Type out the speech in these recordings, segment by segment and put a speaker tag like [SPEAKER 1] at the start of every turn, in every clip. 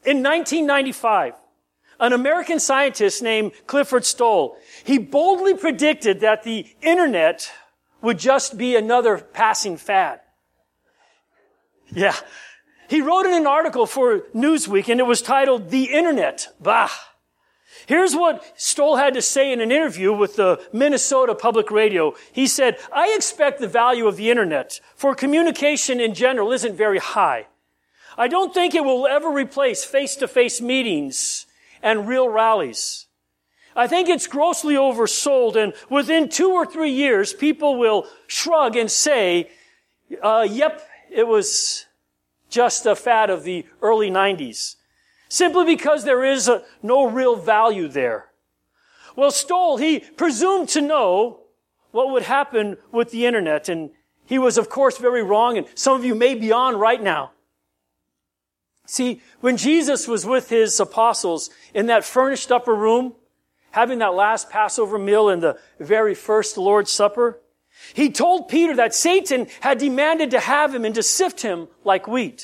[SPEAKER 1] In 1995, an American scientist named Clifford Stoll, he boldly predicted that the internet would just be another passing fad. Yeah. He wrote in an article for Newsweek, and it was titled, "The Internet, Bah." Here's what Stoll had to say in an interview with the Minnesota Public Radio. He said, "I expect the value of the internet for communication in general isn't very high. I don't think it will ever replace face-to-face meetings and real rallies. I think it's grossly oversold, and within 2 or 3 years, people will shrug and say, yep, it was just a fad of the early 90s. Simply because there is no real value there." Well, Stoll, he presumed to know what would happen with the internet, and he was, of course, very wrong, and some of you may be on right now. See, when Jesus was with his apostles in that furnished upper room, having that last Passover meal and the very first Lord's Supper, he told Peter that Satan had demanded to have him and to sift him like wheat.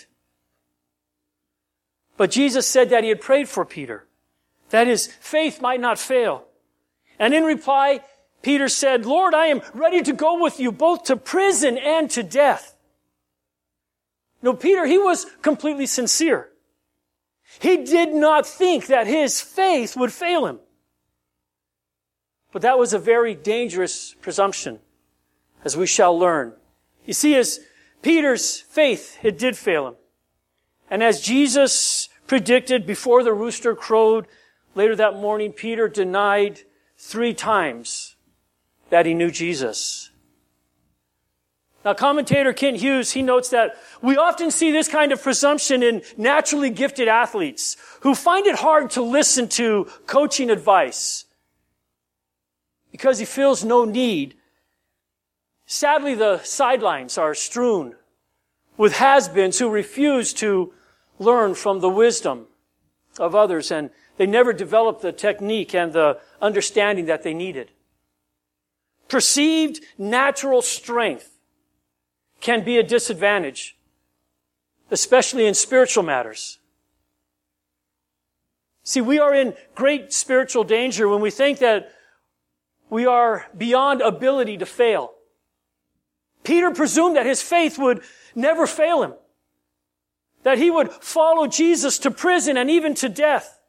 [SPEAKER 1] But Jesus said that he had prayed for Peter, that his faith might not fail. And in reply, Peter said, "Lord, I am ready to go with you both to prison and to death." No, Peter, he was completely sincere. He did not think that his faith would fail him. But that was a very dangerous presumption, as we shall learn. You see, as Peter's faith, it did fail him. And as Jesus predicted before the rooster crowed, later that morning, Peter denied 3 times that he knew Jesus. Now, commentator Kent Hughes, he notes that we often see this kind of presumption in naturally gifted athletes who find it hard to listen to coaching advice because he feels no need. Sadly, the sidelines are strewn with has-beens who refuse to learn from the wisdom of others, and they never develop the technique and the understanding that they needed. Perceived natural strength can be a disadvantage, especially in spiritual matters. See, we are in great spiritual danger when we think that we are beyond ability to fail. Peter presumed that his faith would never fail him, that he would follow Jesus to prison and even to death.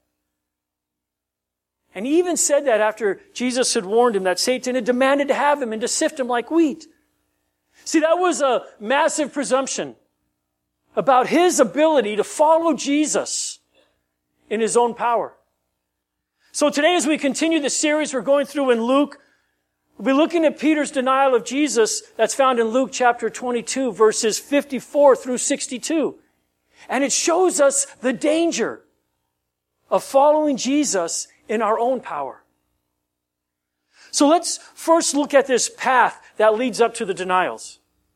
[SPEAKER 1] And he even said that after Jesus had warned him that Satan had demanded to have him and to sift him like wheat. See, that was a massive presumption about his ability to follow Jesus in his own power. So today, as we continue the series we're going through in Luke, we'll be looking at Peter's denial of Jesus that's found in Luke chapter 22, verses 54 through 62. And it shows us the danger of following Jesus in our own power. So let's first look at this path that leads up to the denials.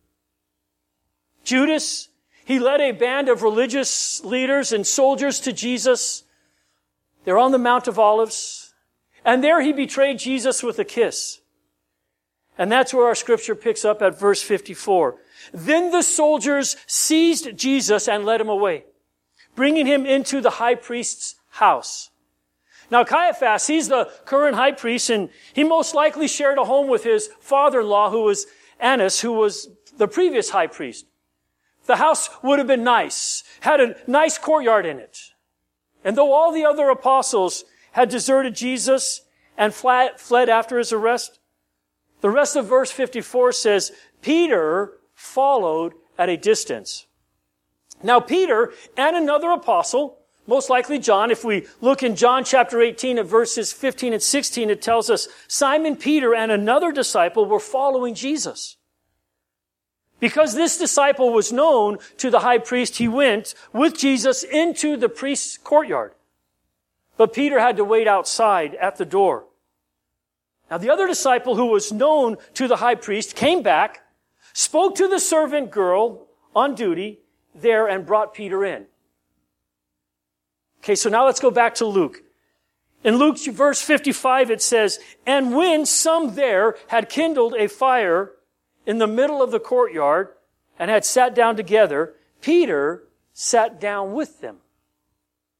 [SPEAKER 1] Judas, he led a band of religious leaders and soldiers to Jesus. They're on the Mount of Olives. And there he betrayed Jesus with a kiss. And that's where our scripture picks up at verse 54. Then the soldiers seized Jesus and led him away, bringing him into the high priest's house. Now Caiaphas, he's the current high priest, and he most likely shared a home with his father-in-law, who was Annas, who was the previous high priest. The house would have been nice, had a nice courtyard in it. And though all the other apostles had deserted Jesus and fled after his arrest, the rest of verse 54 says, Peter followed at a distance. Now Peter and another apostle, most likely John, if we look in John chapter 18 at verses 15 and 16, it tells us Simon Peter and another disciple were following Jesus. Because this disciple was known to the high priest, he went with Jesus into the priest's courtyard. But Peter had to wait outside at the door. Now the other disciple who was known to the high priest came back, spoke to the servant girl on duty there, and brought Peter in. Okay, so now let's go back to Luke. In Luke verse 55 it says, and when some there had kindled a fire in the middle of the courtyard and had sat down together, Peter sat down with them.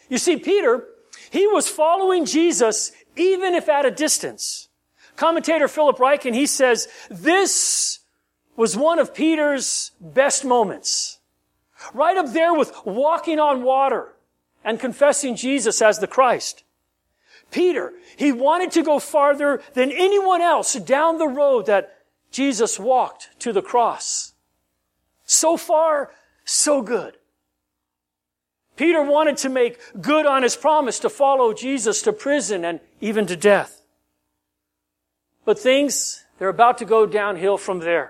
[SPEAKER 1] You see, Peter, he was following Jesus even if at a distance. Commentator Philip Ryken, he says, this was one of Peter's best moments. Right up there with walking on water and confessing Jesus as the Christ. Peter, he wanted to go farther than anyone else down the road that Jesus walked to the cross. So far, so good. Peter wanted to make good on his promise to follow Jesus to prison and even to death. But things, they're about to go downhill from there.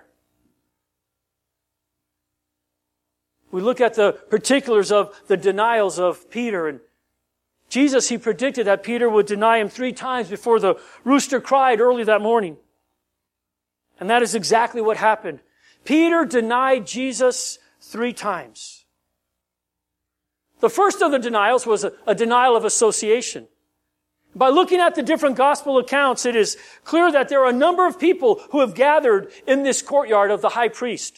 [SPEAKER 1] We look at the particulars of the denials of Peter, and Jesus, he predicted that Peter would deny him 3 times before the rooster cried early that morning. And that is exactly what happened. Peter denied Jesus 3 times. The first of the denials was a denial of association. By looking at the different gospel accounts, it is clear that there are a number of people who have gathered in this courtyard of the high priest.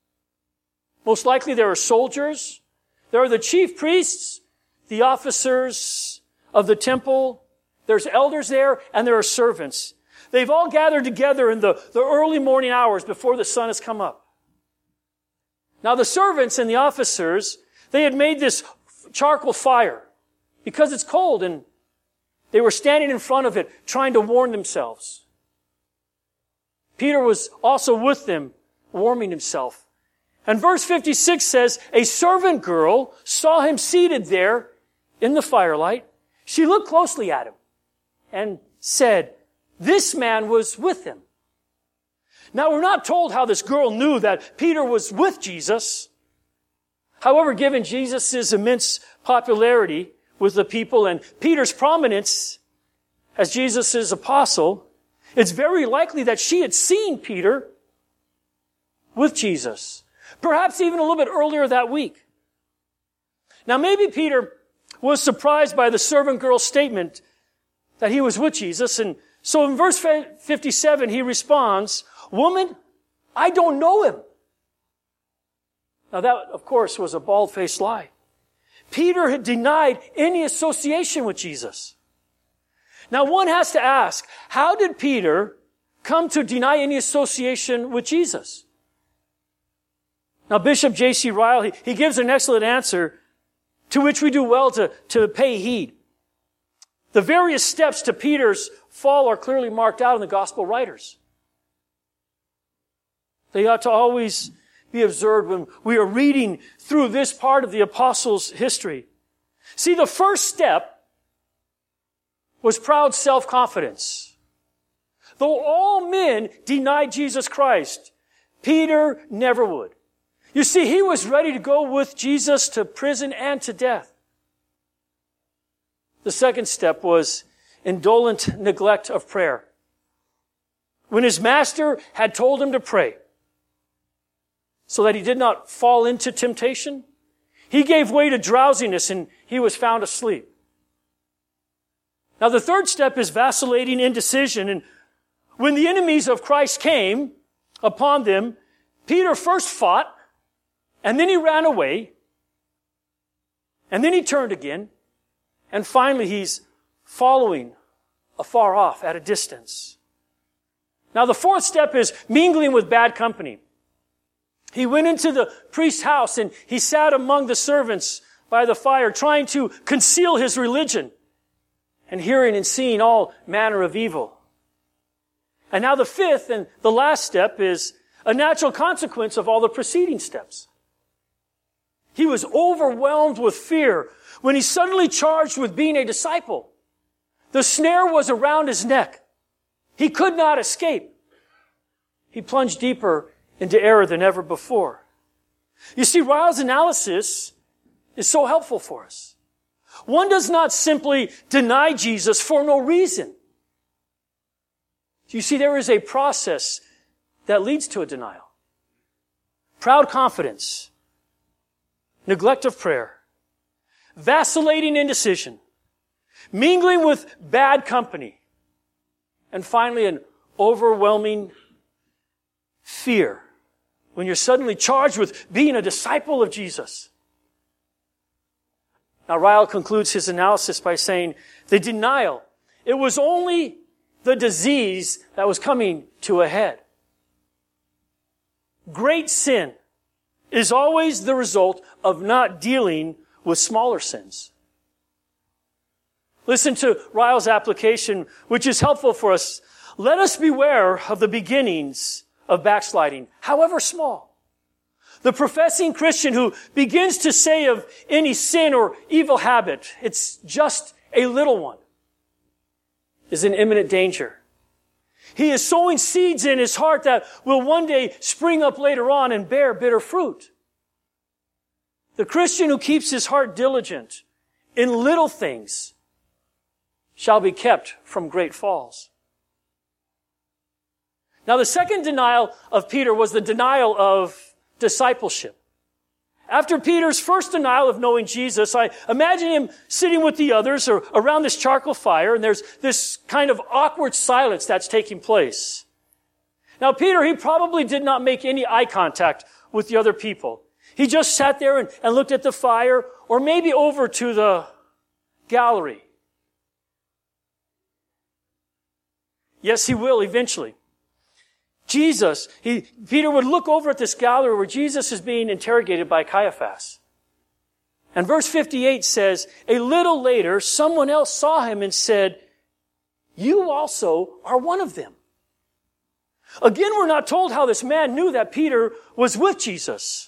[SPEAKER 1] Most likely there are soldiers, there are the chief priests, the officers of the temple, there's elders there, and there are servants. They've all gathered together in the early morning hours before the sun has come up. Now the servants and the officers, they had made this charcoal fire because it's cold, and they were standing in front of it trying to warm themselves. Peter was also with them, warming himself. And verse 56 says, a servant girl saw him seated there in the firelight. She looked closely at him and said, this man was with him. Now, we're not told how this girl knew that Peter was with Jesus. However, given Jesus' immense popularity with the people and Peter's prominence as Jesus' apostle, it's very likely that she had seen Peter with Jesus. Perhaps even a little bit earlier that week. Now, maybe Peter was surprised by the servant girl's statement that he was with Jesus. And so in verse 57, he responds, woman, I don't know him. Now that, of course, was a bald-faced lie. Peter had denied any association with Jesus. Now one has to ask, how did Peter come to deny any association with Jesus? Now Bishop J.C. Ryle, he gives an excellent answer to which we do well to pay heed. The various steps to Peter's fall are clearly marked out in the gospel writers. They ought to always be observed when we are reading through this part of the apostles' history. See, the first step was proud self-confidence. Though all men denied Jesus Christ, Peter never would. You see, he was ready to go with Jesus to prison and to death. The second step was indolent neglect of prayer. When his master had told him to pray so that he did not fall into temptation, he gave way to drowsiness and he was found asleep. Now the third step is vacillating indecision. And when the enemies of Christ came upon them, Peter first fought, and then he ran away, and then he turned again, and finally he's following afar off at a distance. Now the fourth step is mingling with bad company. He went into the priest's house and he sat among the servants by the fire, trying to conceal his religion and hearing and seeing all manner of evil. And now the fifth and the last step is a natural consequence of all the preceding steps. He was overwhelmed with fear when he's suddenly charged with being a disciple. The snare was around his neck. He could not escape. He plunged deeper into error than ever before. You see, Ryle's analysis is so helpful for us. One does not simply deny Jesus for no reason. You see, there is a process that leads to a denial. Proud confidence, neglect of prayer, vacillating indecision, mingling with bad company, and finally an overwhelming fear when you're suddenly charged with being a disciple of Jesus. Now, Ryle concludes his analysis by saying, the denial, it was only the disease that was coming to a head. Great sin is always the result of not dealing with smaller sins. Listen to Ryle's application, which is helpful for us. Let us beware of the beginnings of backsliding, however small. The professing Christian who begins to say of any sin or evil habit, it's just a little one, is in imminent danger. He is sowing seeds in his heart that will one day spring up later on and bear bitter fruit. The Christian who keeps his heart diligent in little things shall be kept from great falls. Now, the second denial of Peter was the denial of discipleship. After Peter's first denial of knowing Jesus, I imagine him sitting with the others or around this charcoal fire, and there's this kind of awkward silence that's taking place. Now, Peter, he probably did not make any eye contact with the other people. He just sat there and looked at the fire, or maybe over to the gallery. Yes, he will eventually. Peter would look over at this gallery where Jesus is being interrogated by Caiaphas. And verse 58 says, a little later, someone else saw him and said, you also are one of them. Again, we're not told how this man knew that Peter was with Jesus.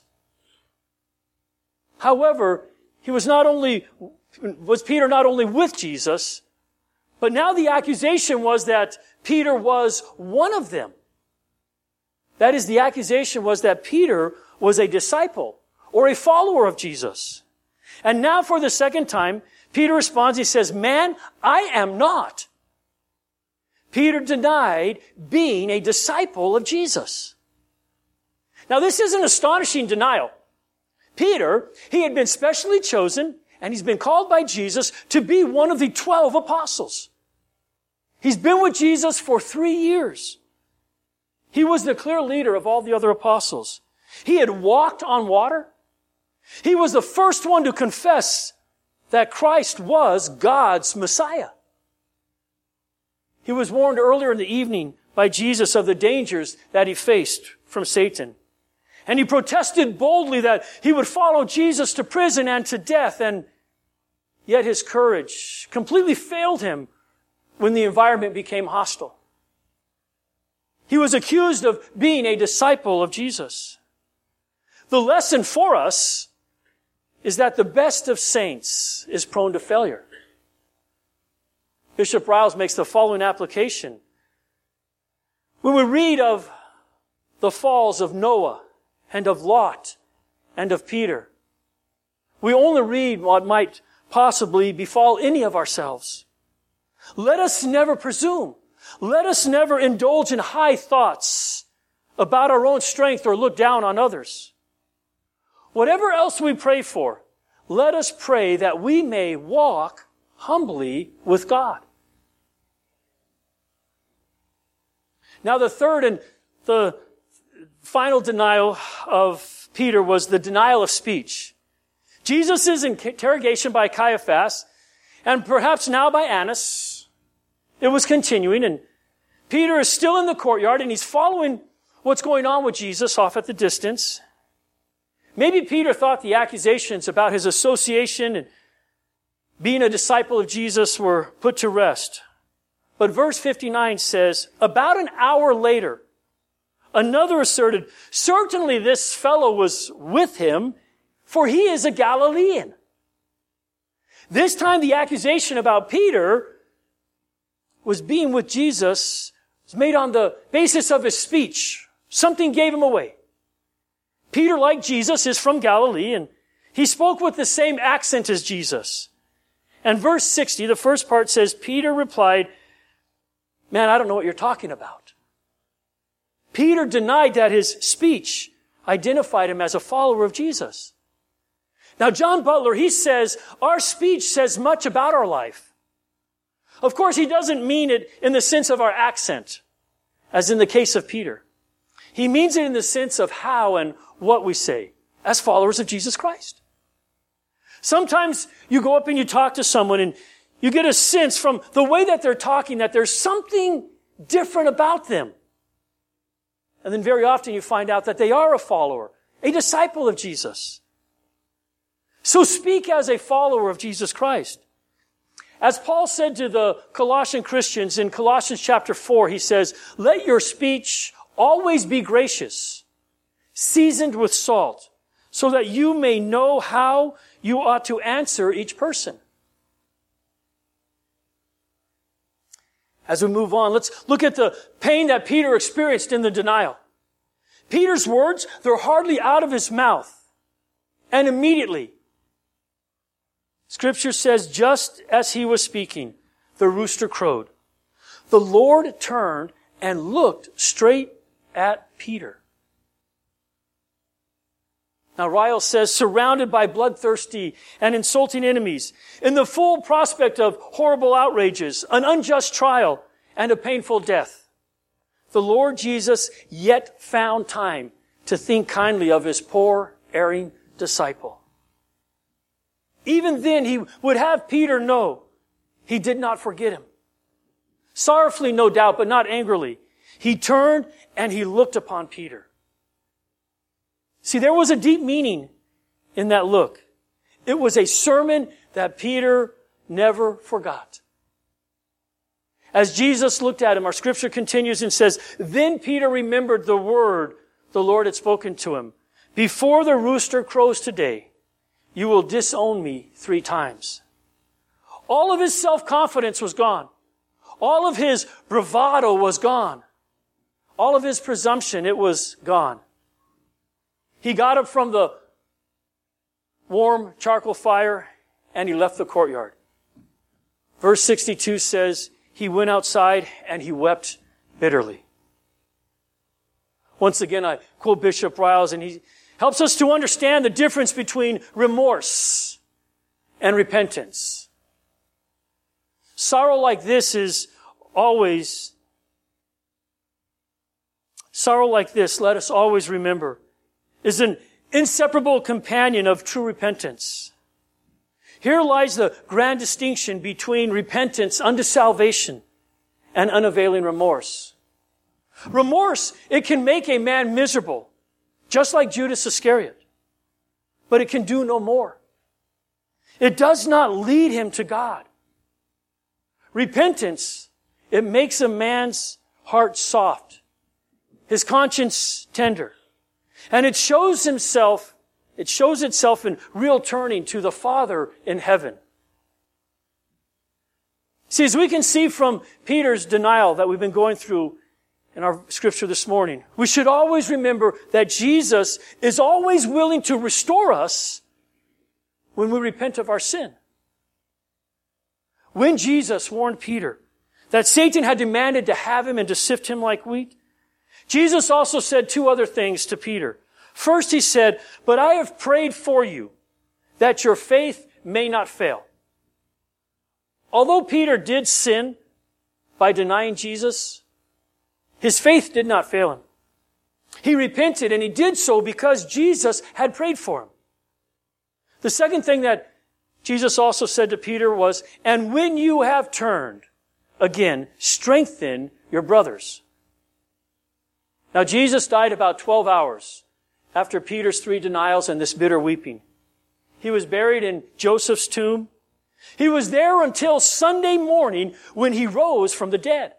[SPEAKER 1] However, was Peter not only with Jesus, but now the accusation was that Peter was one of them. That is, the accusation was that Peter was a disciple or a follower of Jesus. And now for the second time, Peter responds, he says, man, I am not. Peter denied being a disciple of Jesus. Now this is an astonishing denial. Peter, he had been specially chosen, and he's been called by Jesus to be one of the 12 apostles. He's been with Jesus for 3 years. He was the clear leader of all the other apostles. He had walked on water. He was the first one to confess that Christ was God's Messiah. He was warned earlier in the evening by Jesus of the dangers that he faced from Satan. And he protested boldly that he would follow Jesus to prison and to death, and yet his courage completely failed him when the environment became hostile. He was accused of being a disciple of Jesus. The lesson for us is that the best of saints is prone to failure. Bishop Riles makes the following application. When we read of the falls of Noah and of Lot and of Peter, we only read what might possibly befall any of ourselves. Let us never presume. Let us never indulge in high thoughts about our own strength or look down on others. Whatever else we pray for, let us pray that we may walk humbly with God. Now, the third and the final denial of Peter was the denial of speech. Jesus' interrogation by Caiaphas, and perhaps now by Annas, it was continuing, and Peter is still in the courtyard, and he's following what's going on with Jesus off at the distance. Maybe Peter thought the accusations about his association and being a disciple of Jesus were put to rest. But verse 59 says, about an hour later, another asserted, certainly this fellow was with him, for he is a Galilean. This time the accusation about Peter was being with Jesus was made on the basis of his speech. Something gave him away. Peter, like Jesus, is from Galilee, and he spoke with the same accent as Jesus. And verse 60, the first part says, Peter replied, man, I don't know what you're talking about. Peter denied that his speech identified him as a follower of Jesus. Now, John Butler, he says, our speech says much about our life. Of course, he doesn't mean it in the sense of our accent, as in the case of Peter. He means it in the sense of how and what we say as followers of Jesus Christ. Sometimes you go up and you talk to someone and you get a sense from the way that they're talking that there's something different about them. And then very often you find out that they are a follower, a disciple of Jesus. So speak as a follower of Jesus Christ. As Paul said to the Colossian Christians in Colossians chapter 4, he says, "Let your speech always be gracious, seasoned with salt, so that you may know how you ought to answer each person." As we move on, let's look at the pain that Peter experienced in the denial. Peter's words, they're hardly out of his mouth. And immediately, Scripture says, just as he was speaking, the rooster crowed. The Lord turned and looked straight at Peter. Now, Ryle says, surrounded by bloodthirsty and insulting enemies, in the full prospect of horrible outrages, an unjust trial, and a painful death, the Lord Jesus yet found time to think kindly of his poor, erring disciple. Even then, he would have Peter know he did not forget him. Sorrowfully, no doubt, but not angrily. He turned and he looked upon Peter. See, there was a deep meaning in that look. It was a sermon that Peter never forgot. As Jesus looked at him, our scripture continues and says, "Then Peter remembered the word the Lord had spoken to him. Before the rooster crows today, you will disown me 3 times. All of his self-confidence was gone. All of his bravado was gone. All of his presumption, it was gone. He got up from the warm charcoal fire and he left the courtyard. Verse 62 says, he went outside and he wept bitterly. Once again, I quote Bishop Riles, and he helps us to understand the difference between remorse and repentance. Sorrow like this, let us always remember, is an inseparable companion of true repentance. Here lies the grand distinction between repentance unto salvation and unavailing remorse. Remorse, it can make a man miserable, just like Judas Iscariot. But it can do no more. It does not lead him to God. Repentance, it makes a man's heart soft, his conscience tender. And it shows itself in real turning to the Father in heaven. See, as we can see from Peter's denial that we've been going through in our scripture this morning, we should always remember that Jesus is always willing to restore us when we repent of our sin. When Jesus warned Peter that Satan had demanded to have him and to sift him like wheat, Jesus also said 2 other things to Peter. First, he said, "But I have prayed for you, that your faith may not fail." Although Peter did sin by denying Jesus, his faith did not fail him. He repented, and he did so because Jesus had prayed for him. The second thing that Jesus also said to Peter was, "And when you have turned, again, strengthen your brothers." Now, Jesus died about 12 hours after Peter's 3 denials and this bitter weeping. He was buried in Joseph's tomb. He was there until Sunday morning when he rose from the dead.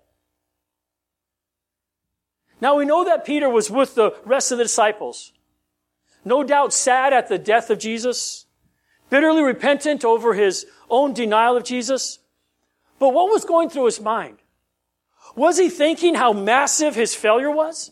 [SPEAKER 1] Now we know that Peter was with the rest of the disciples, no doubt sad at the death of Jesus, bitterly repentant over his own denial of Jesus. But what was going through his mind? Was he thinking how massive his failure was?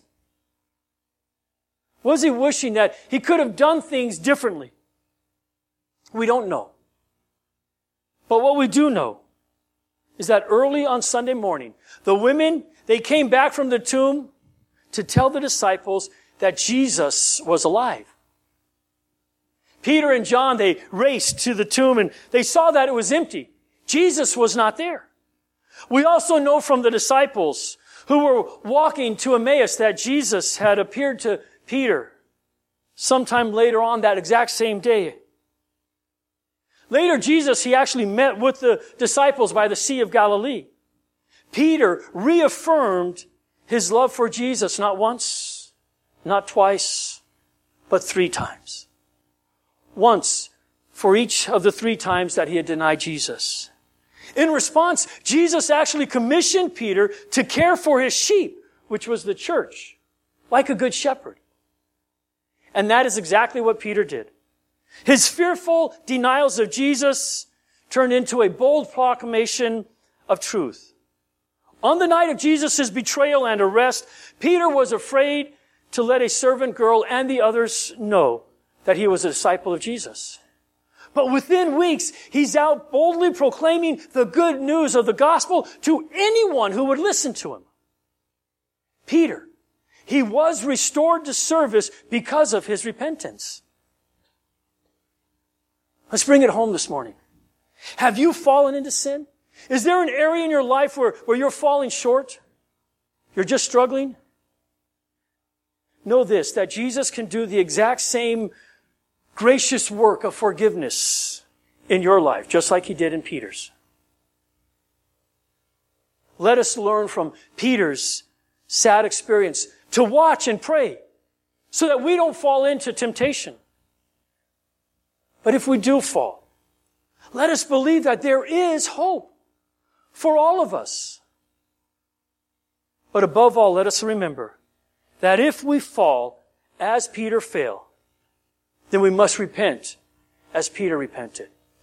[SPEAKER 1] Was he wishing that he could have done things differently? We don't know. But what we do know is that early on Sunday morning, the women, they came back from the tomb to tell the disciples that Jesus was alive. Peter and John, they raced to the tomb and they saw that it was empty. Jesus was not there. We also know from the disciples who were walking to Emmaus that Jesus had appeared to Peter sometime later on that exact same day. Later, Jesus, he actually met with the disciples by the Sea of Galilee. Peter reaffirmed his love for Jesus not once, not twice, but 3 times. Once for each of the 3 times that he had denied Jesus. In response, Jesus actually commissioned Peter to care for his sheep, which was the church, like a good shepherd. And that is exactly what Peter did. His fearful denials of Jesus turned into a bold proclamation of truth. On the night of Jesus' betrayal and arrest, Peter was afraid to let a servant girl and the others know that he was a disciple of Jesus. But within weeks, he's out boldly proclaiming the good news of the gospel to anyone who would listen to him. Peter, he was restored to service because of his repentance. Let's bring it home this morning. Have you fallen into sin? Is there an area in your life where you're falling short? You're just struggling? Know this, that Jesus can do the exact same gracious work of forgiveness in your life, just like he did in Peter's. Let us learn from Peter's sad experience to watch and pray so that we don't fall into temptation. But if we do fall, let us believe that there is hope for all of us. But above all, let us remember that if we fall as Peter failed, then we must repent as Peter repented.